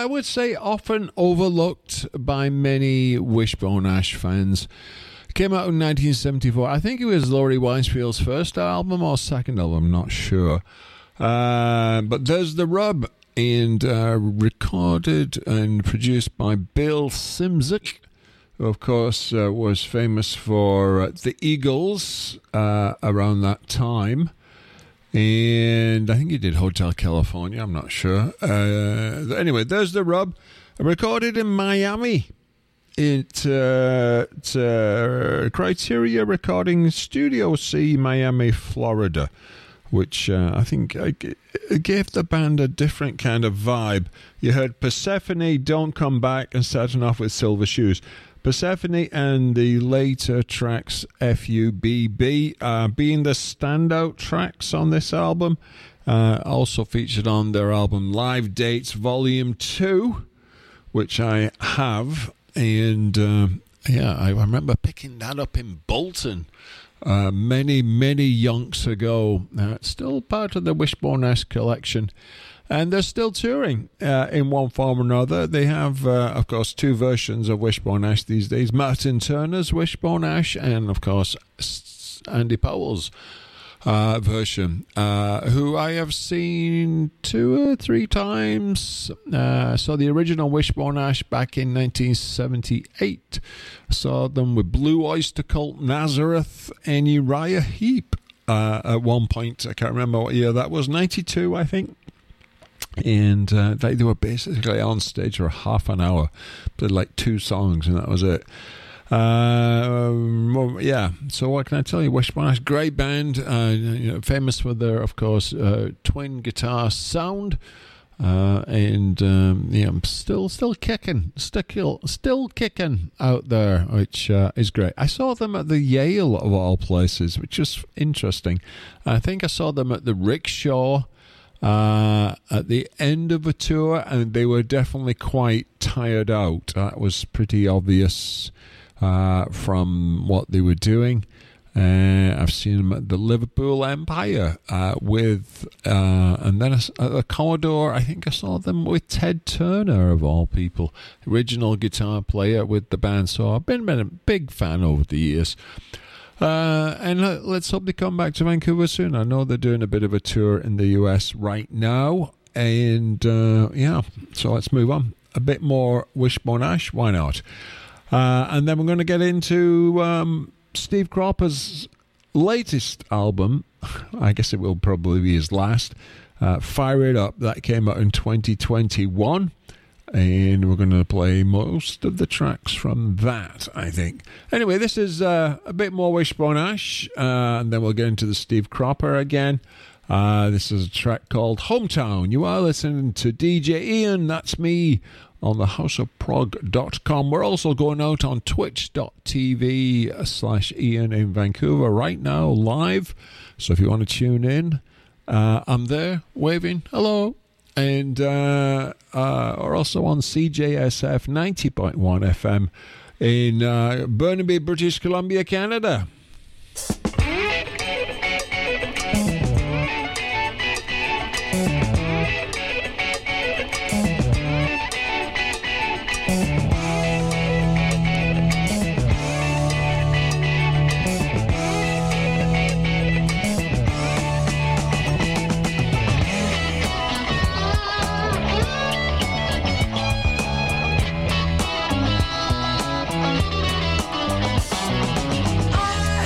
I would say often overlooked by many Wishbone Ash fans. Came out in 1974. I think it was Laurie Weisfield's first album or second album, I'm not sure. But there's the rub, and recorded and produced by Bill Szymczyk, who of course was famous for the Eagles around that time. And I think he did Hotel California, I'm not sure. Anyway, there's the rub. Recorded in Miami. It's Criteria Recording Studio C, Miami, Florida, which I think gave the band a different kind of vibe. You heard Persephone, Don't Come Back, and starting off with Silver Shoes. Persephone and the later tracks FUBB being the standout tracks on this album. Also featured on their album Live Dates Volume 2, which I have. And I remember picking that up in Bolton many yonks ago. It's still part of the Wishbone Ash collection. And they're still touring in one form or another. They have, of course, two versions of Wishbone Ash these days. Martin Turner's Wishbone Ash and, of course, Andy Powell's version, who I have seen 2 or 3 times. Saw the original Wishbone Ash back in 1978. Saw them with Blue Oyster Cult, Nazareth, and Uriah Heep at one point. I can't remember what year that was. 92, I think. And they were basically on stage for half an hour, played like 2 songs, and that was it. So what can I tell you? Wishbone Ash, great band, famous for their, of course, twin guitar sound, and still kicking, still kicking out there, which is great. I saw them at the Yale of all places, which is interesting. I think I saw them at the Rickshaw at the end of a tour, and they were definitely quite tired out. That was pretty obvious from what they were doing. I've seen them at the Liverpool Empire and then at the Commodore. I think I saw them with Ted Turner, of all people, original guitar player with the band. So I've been a big fan over the years. And let's hope they come back to Vancouver soon. I know they're doing a bit of a tour in the US right now. And so let's move on. A bit more Wishbone Ash, why not? And then we're going to get into Steve Cropper's latest album. I guess it will probably be his last. Fire It Up. That came out in 2021. And we're going to play most of the tracks from that, I think. Anyway, this is a bit more Wishbone Ash, and then we'll get into the Steve Cropper again. This is a track called Hometown. You are listening to DJ Ian, that's me, on the houseofprog.com. We're also going out on twitch.tv/Ian in Vancouver right now, live. So if you want to tune in, I'm there, waving, hello. And are also on CJSF 90.1 FM in Burnaby, British Columbia, Canada. I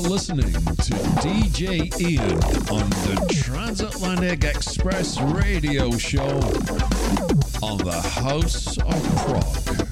listening to DJ Ian on the Transatlantic Express radio show on the House of Prog.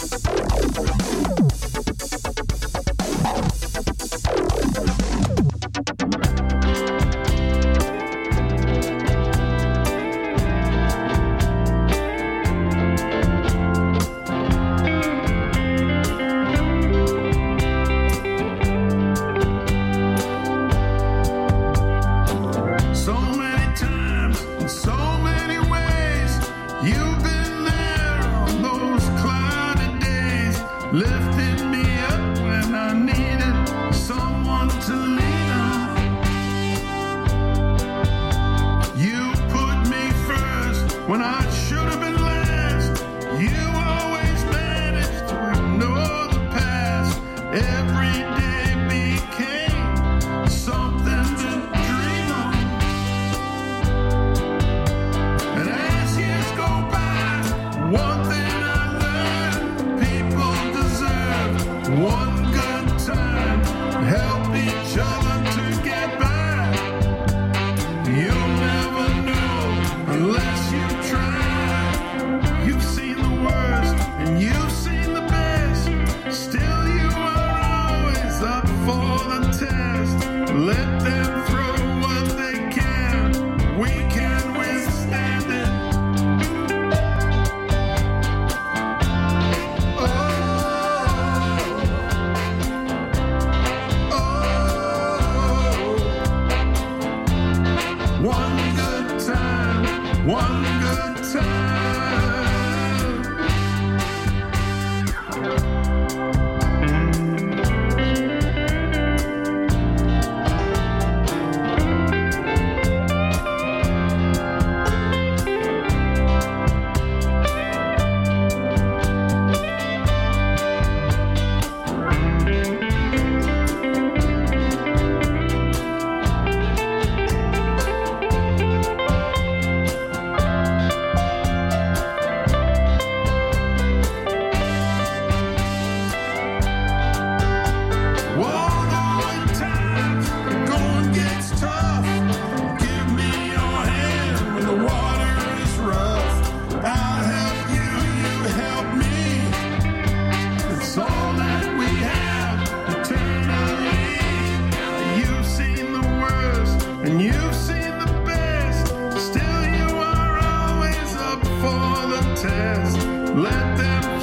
Let them